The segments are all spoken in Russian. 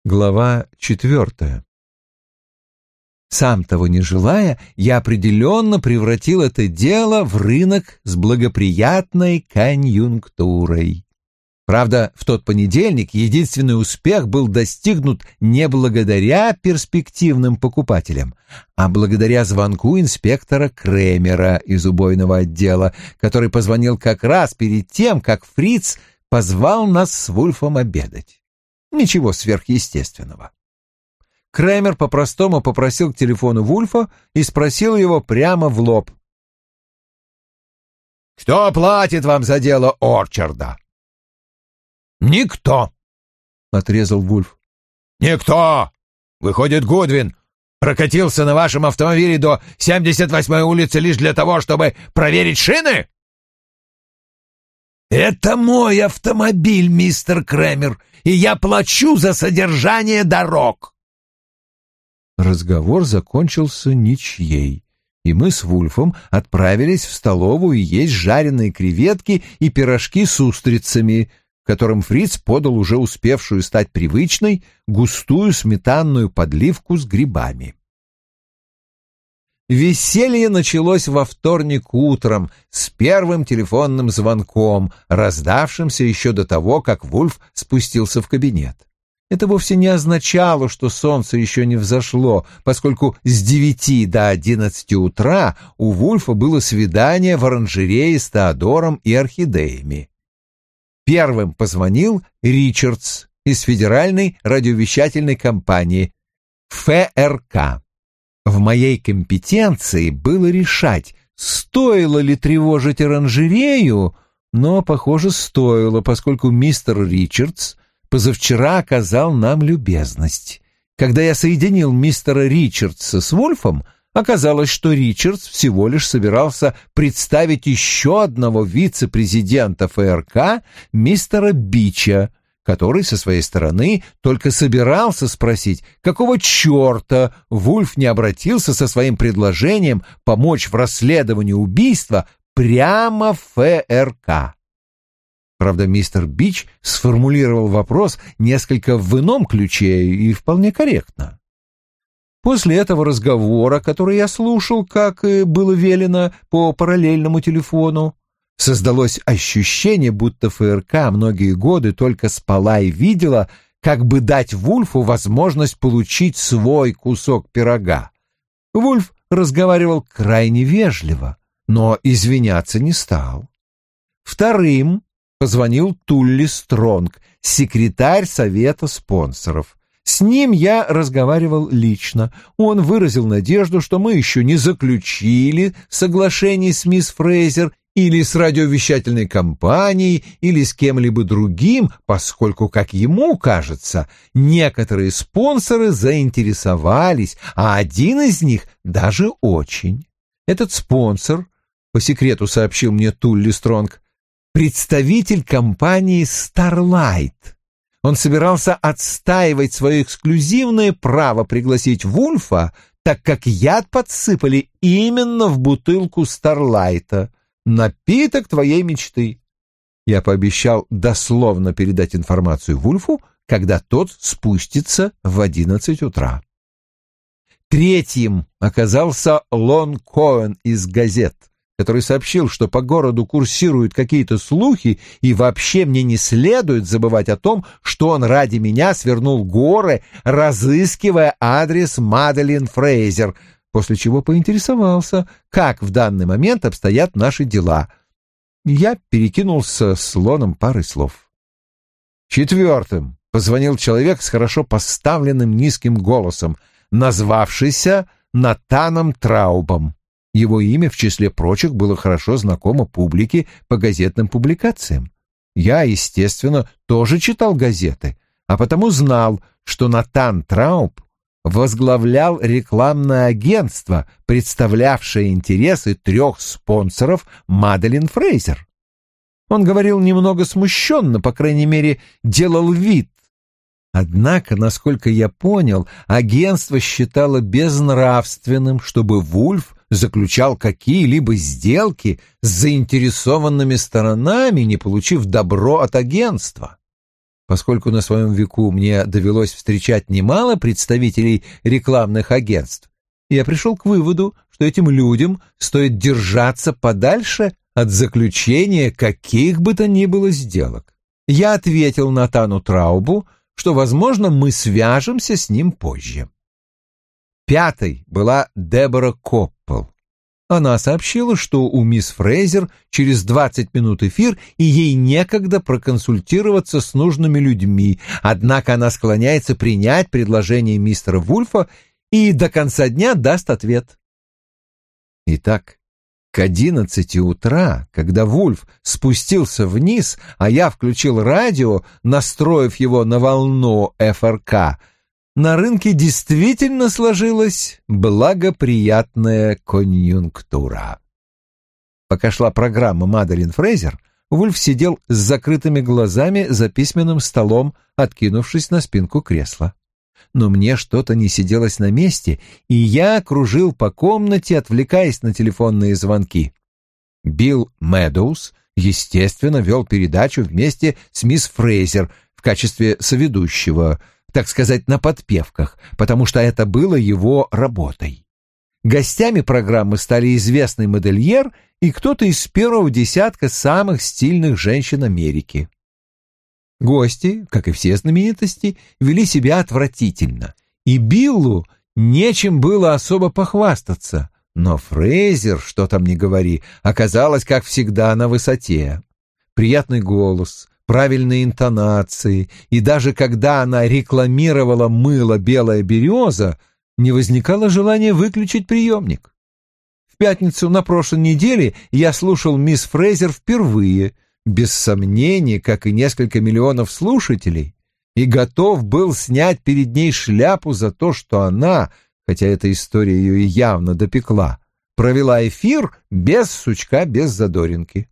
Глава 4. Сам того не желая, я определенно превратил это дело в рынок с благоприятной конъюнктурой. Правда, в тот понедельник единственный успех был достигнут не благодаря перспективным покупателям, а благодаря звонку инспектора Кремера из убойного отдела, который позвонил как раз перед тем, как Фриц позвал нас с Вульфом обедать. Ничего сверхъестественного. Кремер по-простому попросил к телефону Вульфа и спросил его прямо в лоб. «Кто платит вам за дело Орчарда?» «Никто», — отрезал Вульф. «Никто! Выходит, Гудвин прокатился на вашем автомобиле до 78-й улицы лишь для того, чтобы проверить шины?» «Это мой автомобиль, мистер Кремер, и я плачу за содержание дорог». Разговор закончился ничьей, и мы с Вульфом отправились в столовую есть жареные креветки и пирожки с устрицами, которым Фриц подал уже успевшую стать привычной густую сметанную подливку с грибами. Веселье началось во вторник утром с первым телефонным звонком, раздавшимся еще до того, как Вульф спустился в кабинет. Это вовсе не означало, что солнце еще не взошло, поскольку с 9 до 11 утра у Вульфа было свидание в оранжерее с Теодором и орхидеями. Первым позвонил Ричардс из Федеральной радиовещательной компании ФРК. В моей компетенции было решать, стоило ли тревожить оранжерею, но, похоже, стоило, поскольку мистер Ричардс позавчера оказал нам любезность. Когда я соединил мистера Ричардса с Вульфом, оказалось, что Ричардс всего лишь собирался представить еще одного вице-президента ФРК, мистера Бича, который со своей стороны только собирался спросить, какого черта Вульф не обратился со своим предложением помочь в расследовании убийства прямо в ФРК. Правда, мистер Бич сформулировал вопрос несколько в ином ключе и вполне корректно. После этого разговора, который я слушал, как и было велено, по параллельному телефону, создалось ощущение, будто ФРК многие годы только спала и видела, как бы дать Вульфу возможность получить свой кусок пирога. Вульф разговаривал крайне вежливо, но извиняться не стал. Вторым позвонил Тулли Стронг, секретарь совета спонсоров. С ним я разговаривал лично. Он выразил надежду, что мы еще не заключили соглашение с мисс Фрейзер или с радиовещательной компанией, или с кем-либо другим, поскольку, как ему кажется, некоторые спонсоры заинтересовались, а один из них даже очень. Этот спонсор, по секрету сообщил мне Тулли Стронг, представитель компании Starlight. Он собирался отстаивать свое эксклюзивное право пригласить Вульфа, так как яд подсыпали именно в бутылку Старлайта. Напиток твоей мечты. Я пообещал дословно передать информацию Вульфу, когда тот спустится в 11 утра. Третьим оказался Лон Коэн из газет, который сообщил, что по городу курсируют какие-то слухи, и вообще мне не следует забывать о том, что он ради меня свернул горы, разыскивая адрес Маделин Фрейзер, после чего поинтересовался, как в данный момент обстоят наши дела. Я перекинулся с Лоном парой слов. Четвертым позвонил человек с хорошо поставленным низким голосом, назвавшийся Натаном Траубом. Его имя, в числе прочих, было хорошо знакомо публике по газетным публикациям. Я, естественно, тоже читал газеты, а потому знал, что Натан Трауб возглавлял рекламное агентство, представлявшее интересы 3 спонсоров Маделин Фрейзер. Он говорил немного смущенно, по крайней мере, делал вид. Однако, насколько я понял, агентство считало безнравственным, чтобы Вульф заключал какие-либо сделки с заинтересованными сторонами, не получив добро от агентства. Поскольку на своем веку мне довелось встречать немало представителей рекламных агентств, я пришел к выводу, что этим людям стоит держаться подальше от заключения каких бы то ни было сделок. Я ответил Натану Траубу, что, возможно, мы свяжемся с ним позже. Пятой была Дебора Коппел. Она сообщила, что у мисс Фрейзер через 20 минут эфир, и ей некогда проконсультироваться с нужными людьми, однако она склоняется принять предложение мистера Вульфа и до конца дня даст ответ. Итак, к 11 утра, когда Вульф спустился вниз, а я включил радио, настроив его на волну ФРК, на рынке действительно сложилась благоприятная конъюнктура. Пока шла программа Маделин Фрейзер, Вульф сидел с закрытыми глазами за письменным столом, откинувшись на спинку кресла. Но мне что-то не сиделось на месте, и я кружил по комнате, отвлекаясь на телефонные звонки. Билл Медоуз, естественно, вел передачу вместе с мисс Фрейзер в качестве соведущего, так сказать, на подпевках, потому что это было его работой. Гостями программы стали известный модельер и кто-то из первого десятка самых стильных женщин Америки. Гости, как и все знаменитости, вели себя отвратительно, и Биллу нечем было особо похвастаться, но Фрейзер, что там ни говори, оказалась, как всегда, на высоте. Приятный голос, правильные интонации, и даже когда она рекламировала мыло «Белая береза», не возникало желания выключить приемник. В пятницу на прошлой неделе я слушал мисс Фрейзер впервые, без сомнений, как и несколько миллионов слушателей, и готов был снять перед ней шляпу за то, что она, хотя эта история ее и явно допекла, провела эфир без сучка, без задоринки.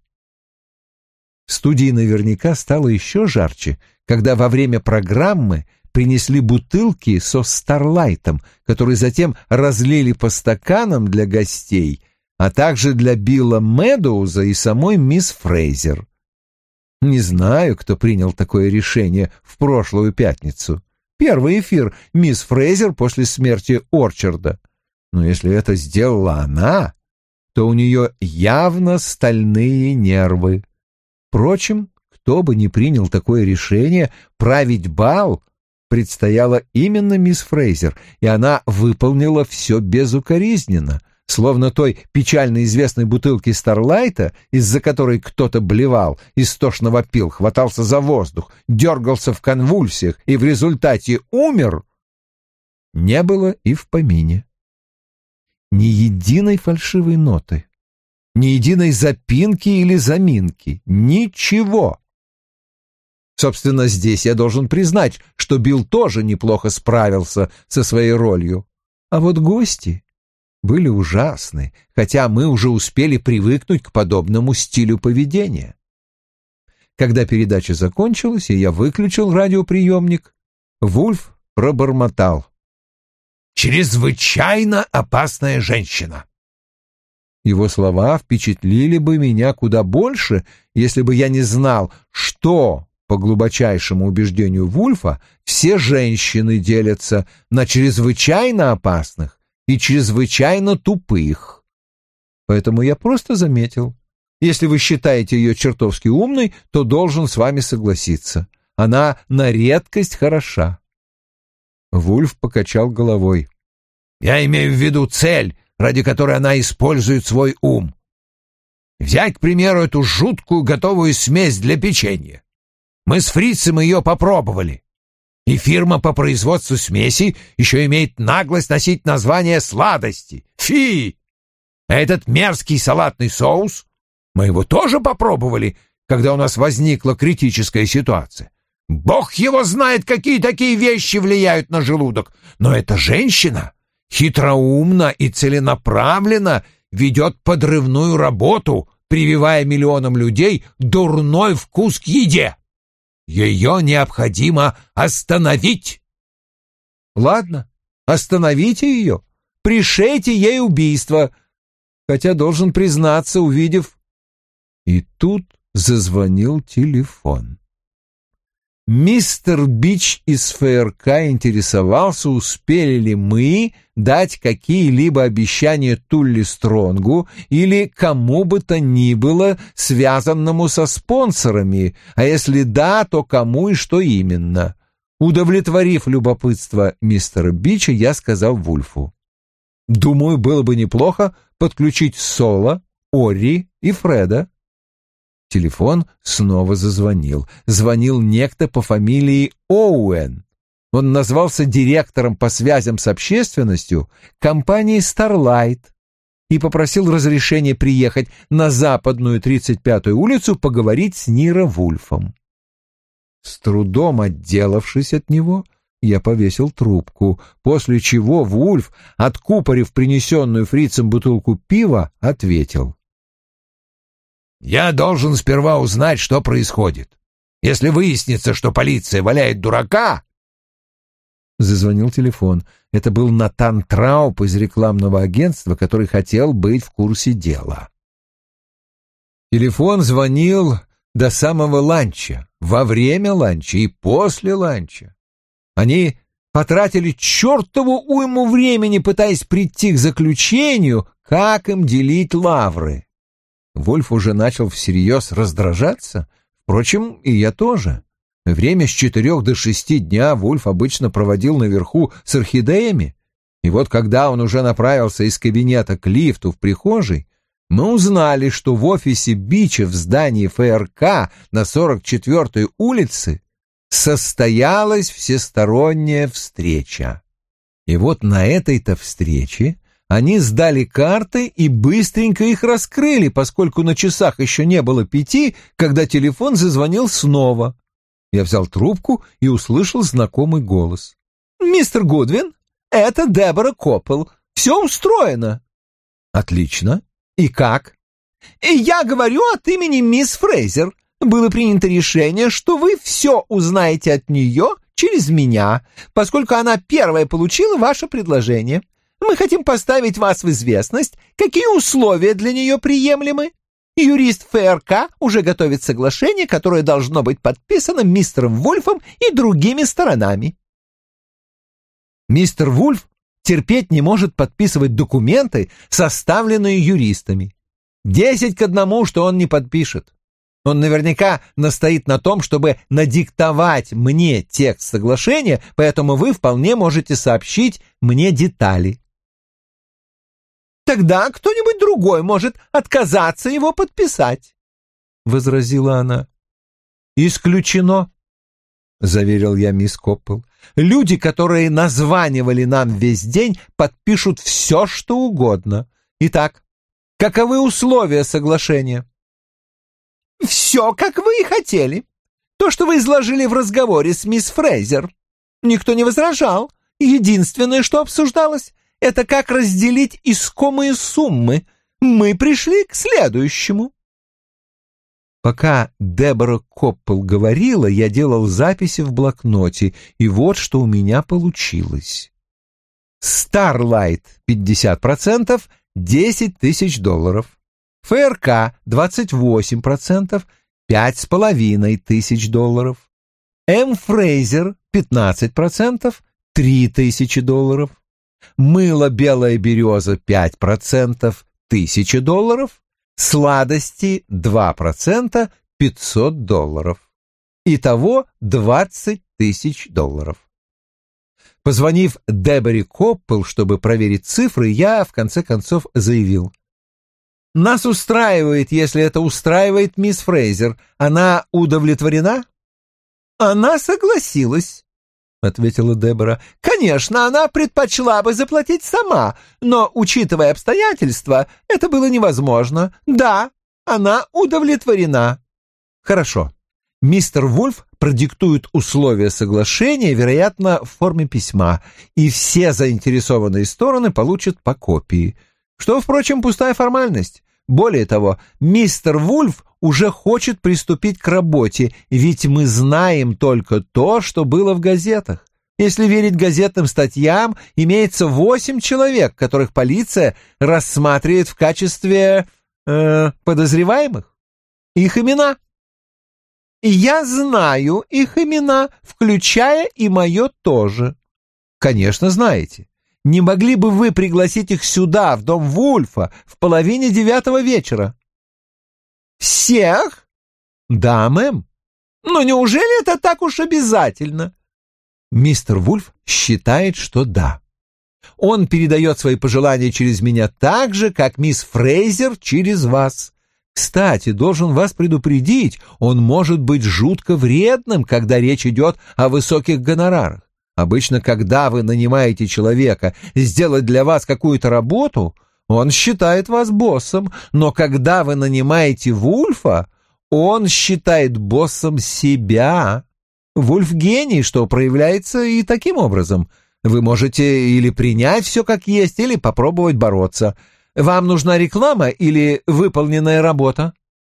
В студии наверняка стало еще жарче, когда во время программы принесли бутылки со Старлайтом, которые затем разлили по стаканам для гостей, а также для Билла Медоуза и самой мисс Фрейзер. Не знаю, кто принял такое решение в прошлую пятницу. Первый эфир мисс Фрейзер после смерти Орчарда. Но если это сделала она, то у нее явно стальные нервы. Впрочем, кто бы ни принял такое решение, править бал предстояло именно мисс Фрейзер, и она выполнила все безукоризненно, словно той печально известной бутылки Старлайта, из-за которой кто-то блевал, истошно вопил, хватался за воздух, дергался в конвульсиях и в результате умер, не было и в помине. Ни единой фальшивой ноты, ни единой запинки или заминки, ничего. Собственно, здесь я должен признать, что Билл тоже неплохо справился со своей ролью. А вот гости были ужасны, хотя мы уже успели привыкнуть к подобному стилю поведения. Когда передача закончилась, и я выключил радиоприемник, Вульф пробормотал: «Чрезвычайно опасная женщина». Его слова впечатлили бы меня куда больше, если бы я не знал, что, по глубочайшему убеждению Вульфа, все женщины делятся на чрезвычайно опасных и чрезвычайно тупых. Поэтому я просто заметил: если вы считаете ее чертовски умной, то должен с вами согласиться. Она на редкость хороша. Вульф покачал головой. «Я имею в виду цель, ради которой она использует свой ум. Взять, к примеру, эту жуткую готовую смесь для печенья. Мы с фрицем ее попробовали. И фирма по производству смеси еще имеет наглость носить название сладости. Фи! А этот мерзкий салатный соус, мы его тоже попробовали, когда у нас возникла критическая ситуация. Бог его знает, какие такие вещи влияют на желудок. Но эта женщина хитроумно и целенаправленно ведет подрывную работу, прививая миллионам людей дурной вкус к еде. Ее необходимо остановить». «Ладно, остановите ее, пришейте ей убийство». Хотя, должен признаться, увидев... И тут зазвонил телефон. Мистер Бич из ФРК интересовался, успели ли мы дать какие-либо обещания Тулли Стронгу или кому бы то ни было, связанному со спонсорами, а если да, то кому и что именно. Удовлетворив любопытство мистера Бича, я сказал Вульфу: «Думаю, было бы неплохо подключить Соло, Орри и Фреда». Телефон снова зазвонил. Звонил некто по фамилии Оуэн. Он назвался директором по связям с общественностью компании Starlight и попросил разрешения приехать на западную 35-ю улицу поговорить с Ниро Вульфом. С трудом отделавшись от него, я повесил трубку, после чего Вульф, откупорив принесенную фрицем бутылку пива, ответил: «Я должен сперва узнать, что происходит. Если выяснится, что полиция валяет дурака...» Зазвонил телефон. Это был Натан Трауп из рекламного агентства, который хотел быть в курсе дела. Телефон звонил до самого ланча, во время ланча и после ланча. Они потратили чертову уйму времени, пытаясь прийти к заключению, как им делить лавры. Вульф уже начал всерьез раздражаться, впрочем, и я тоже. Время с 4 до 6 дня Вульф обычно проводил наверху с орхидеями, и вот когда он уже направился из кабинета к лифту в прихожей, мы узнали, что в офисе Бича в здании ФРК на 44-й улице состоялась всесторонняя встреча. И вот на этой-то встрече они сдали карты и быстренько их раскрыли, поскольку на часах еще не было 5, когда телефон зазвонил снова. Я взял трубку и услышал знакомый голос. «Мистер Гудвин, это Дебора Коппел. Все устроено». «Отлично. И как?» «И я говорю от имени мисс Фрейзер. Было принято решение, что вы все узнаете от нее через меня, поскольку она первая получила ваше предложение. Мы хотим поставить вас в известность, какие условия для нее приемлемы. Юрист ФРК уже готовит соглашение, которое должно быть подписано мистером Вульфом и другими сторонами». Мистер Вульф терпеть не может подписывать документы, составленные юристами. 10-1, что он не подпишет. Он наверняка настоит на том, чтобы надиктовать мне текст соглашения, поэтому вы вполне можете сообщить мне детали. «Тогда кто-нибудь другой может отказаться его подписать», — возразила она. «Исключено», — заверил я мисс Коппел. «Люди, которые названивали нам весь день, подпишут все, что угодно. Итак, каковы условия соглашения?» «Все, как вы и хотели. То, что вы изложили в разговоре с мисс Фрейзер. Никто не возражал. Единственное, что обсуждалось, это как разделить искомые суммы. Мы пришли к следующему». Пока Дебора Коппел говорила, я делал записи в блокноте, и вот что у меня получилось. Starlight 50%, $10 000. ФРК 28%, $5500. М. Фрейзер 15%, $3000. Мыло «Белая береза» 5%, $1000. Сладости 2%, $500. Итого $20 000. Позвонив Деборе Коппел, чтобы проверить цифры, я в конце концов заявил: «Нас устраивает, если это устраивает мисс Фрейзер. Она удовлетворена?» «Она согласилась», — ответила Дебора. «Конечно, она предпочла бы заплатить сама, но, учитывая обстоятельства, это было невозможно. Да, она удовлетворена». «Хорошо. Мистер Вульф продиктует условия соглашения, вероятно, в форме письма, и все заинтересованные стороны получат по копии. Что, впрочем, пустая формальность. Более того, мистер Вульф уже хочет приступить к работе, ведь мы знаем только то, что было в газетах. Если верить газетным статьям, имеется 8 человек, которых полиция рассматривает в качестве подозреваемых. Их имена. И я знаю их имена, включая и мое тоже. Конечно, знаете. Не могли бы вы пригласить их сюда, в дом Вульфа, в 8:30 вечера? Всех? Да, мэм. Но неужели это так уж обязательно? Мистер Вульф считает, что да. Он передает свои пожелания через меня так же, как мисс Фрейзер через вас. Кстати, должен вас предупредить, он может быть жутко вредным, когда речь идет о высоких гонорарах. Обычно, когда вы нанимаете человека сделать для вас какую-то работу, он считает вас боссом, но когда вы нанимаете Вульфа, он считает боссом себя. Вульф гений, что проявляется и таким образом. Вы можете или принять все как есть, или попробовать бороться. Вам нужна реклама или выполненная работа?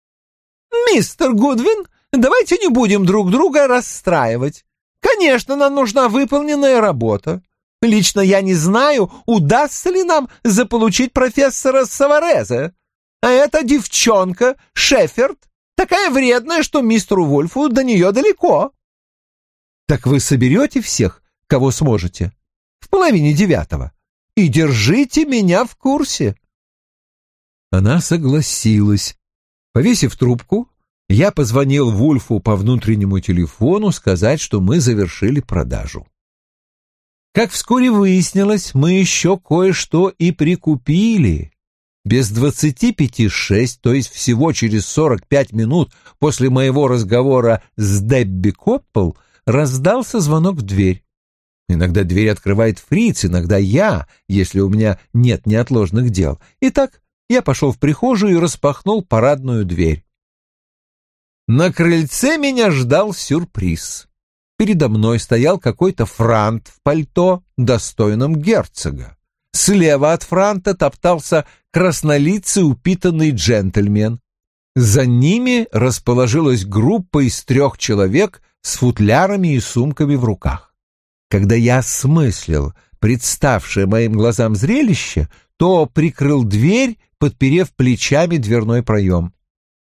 Мистер Гудвин, давайте не будем друг друга расстраивать. Конечно, нам нужна выполненная работа. Лично я не знаю, удастся ли нам заполучить профессора Саварезе. А эта девчонка, Шеффорд, такая вредная, что мистеру Вульфу до нее далеко. Так вы соберете всех, кого сможете, в 8:30, и держите меня в курсе. Она согласилась. Повесив трубку, я позвонил Вульфу по внутреннему телефону сказать, что мы завершили продажу. Как вскоре выяснилось, мы еще кое-что и прикупили. Без 6:25, то есть всего через 45 минут после моего разговора с Дебби Коппел, раздался звонок в дверь. Иногда дверь открывает фриц, иногда я, если у меня нет неотложных дел. Итак, я пошел в прихожую и распахнул парадную дверь. На крыльце меня ждал сюрприз. Передо мной стоял какой-то франт в пальто, достойном герцога. Слева от франта топтался краснолицый упитанный джентльмен. За ними расположилась группа из 3 человек с футлярами и сумками в руках. Когда я осмыслил представшее моим глазам зрелище, то прикрыл дверь, подперев плечами дверной проем.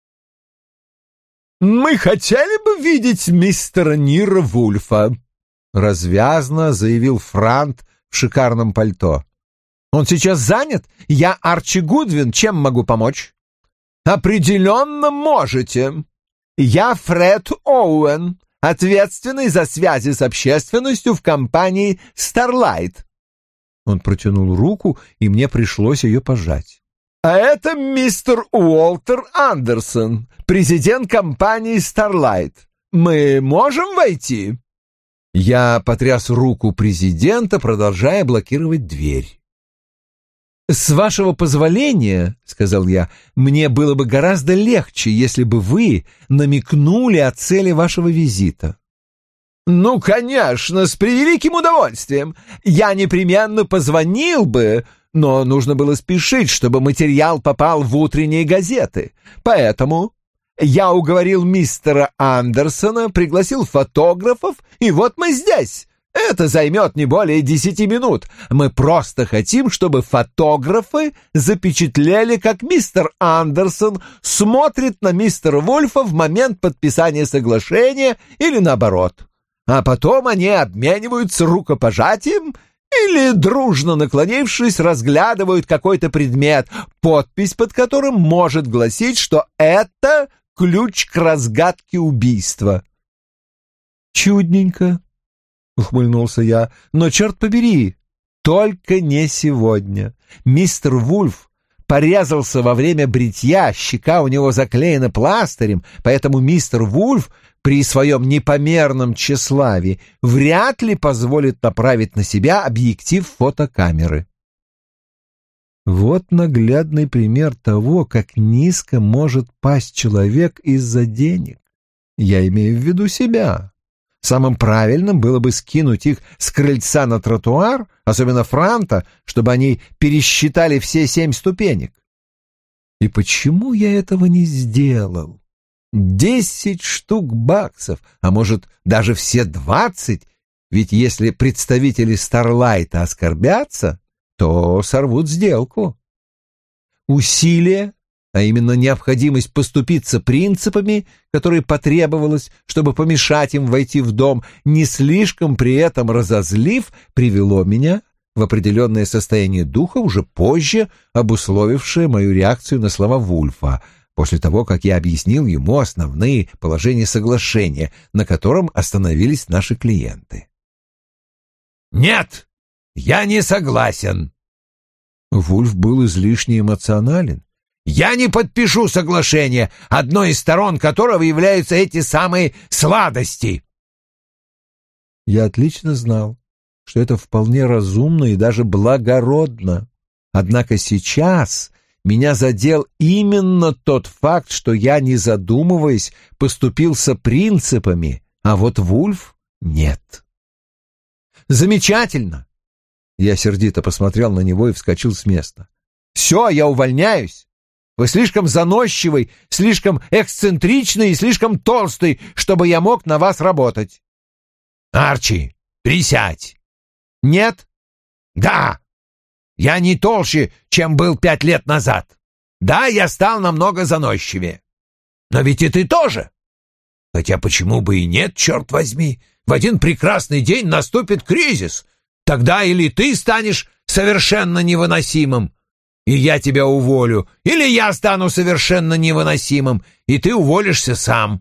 «Мы хотели бы видеть мистера Нира Вульфа», — развязно заявил франт в шикарном пальто. «Он сейчас занят? Я Арчи Гудвин. Чем могу помочь?» «Определенно можете. Я Фред Оуэн, ответственный за связи с общественностью в компании Starlight». Он протянул руку, и мне пришлось ее пожать. «А это мистер Уолтер Андерсон, президент компании Starlight. Мы можем войти?» Я потряс руку президента, продолжая блокировать дверь. «С вашего позволения, — сказал я, — мне было бы гораздо легче, если бы вы намекнули о цели вашего визита». «Ну, конечно, с превеликим удовольствием. Я непременно позвонил бы, но нужно было спешить, чтобы материал попал в утренние газеты. Поэтому я уговорил мистера Андерсона, пригласил фотографов, и вот мы здесь. Это займет не более 10 минут. Мы просто хотим, чтобы фотографы запечатлели, как мистер Андерсон смотрит на мистера Вульфа в момент подписания соглашения или наоборот. А потом они обмениваются рукопожатием или, дружно наклонившись, разглядывают какой-то предмет, подпись под которым может гласить, что это ключ к разгадке убийства. «Чудненько», — ухмыльнулся я, — «но, черт побери, только не сегодня. Мистер Вульф порезался во время бритья, щека у него заклеена пластырем, поэтому мистер Вульф при своем непомерном тщеславии вряд ли позволит направить на себя объектив фотокамеры». Вот наглядный пример того, как низко может пасть человек из-за денег. Я имею в виду себя. Самым правильным было бы скинуть их с крыльца на тротуар, особенно франта, чтобы они пересчитали все 7 ступенек. И почему я этого не сделал? 10 штук баксов, а может, даже все 20, ведь если представители Старлайта оскорбятся, то сорвут сделку. Усилия, а именно необходимость поступиться принципами, которые потребовалось, чтобы помешать им войти в дом, не слишком при этом разозлив, привело меня в определенное состояние духа, уже позже обусловившее мою реакцию на слова Вульфа, после того, как я объяснил ему основные положения соглашения, на котором остановились наши клиенты. «Нет, я не согласен». Вульф был излишне эмоционален. «Я не подпишу соглашение, одной из сторон которого являются эти самые сладости». Я отлично знал, что это вполне разумно и даже благородно. Однако сейчас меня задел именно тот факт, что я, не задумываясь, поступился принципами, а вот Вульф — нет. «Замечательно!» Я сердито посмотрел на него и вскочил с места. «Все, я увольняюсь. Вы слишком заносчивый, слишком эксцентричный и слишком толстый, чтобы я мог на вас работать». «Арчи, присядь». «Нет». «Да. Я не толще, чем был 5 лет назад. Да, я стал намного заносчивее. Но ведь и ты тоже. Хотя почему бы и нет, черт возьми. В один прекрасный день наступит кризис. Тогда или ты станешь совершенно невыносимым, и я тебя уволю, или я стану совершенно невыносимым, и ты уволишься сам.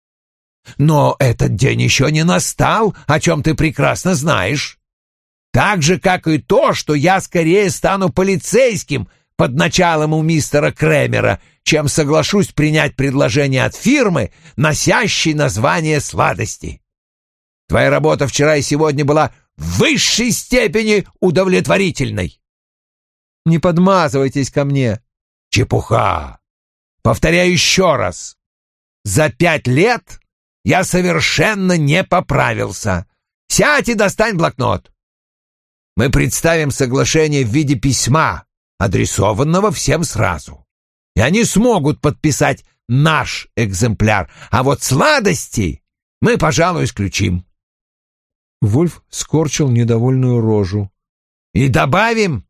Но этот день еще не настал, о чем ты прекрасно знаешь. Так же, как и то, что я скорее стану полицейским под началом у мистера Кремера, чем соглашусь принять предложение от фирмы, носящей название сладости. Твоя работа вчера и сегодня была в высшей степени удовлетворительной». «Не подмазывайтесь ко мне». «Чепуха. Повторяю еще раз. За 5 лет я совершенно не поправился. Сядь и достань блокнот. Мы представим соглашение в виде письма, адресованного всем сразу. И они смогут подписать наш экземпляр, а вот сладости мы, пожалуй, исключим». Вульф скорчил недовольную рожу. «И добавим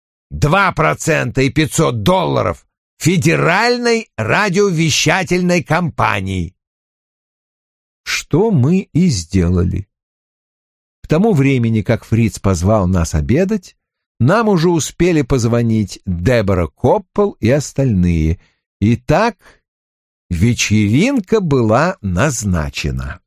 2% и $500 Федеральной радиовещательной компании». Что мы и сделали. К тому времени, как Фриц позвал нас обедать, нам уже успели позвонить Дебора Коппел и остальные. Итак, вечеринка была назначена.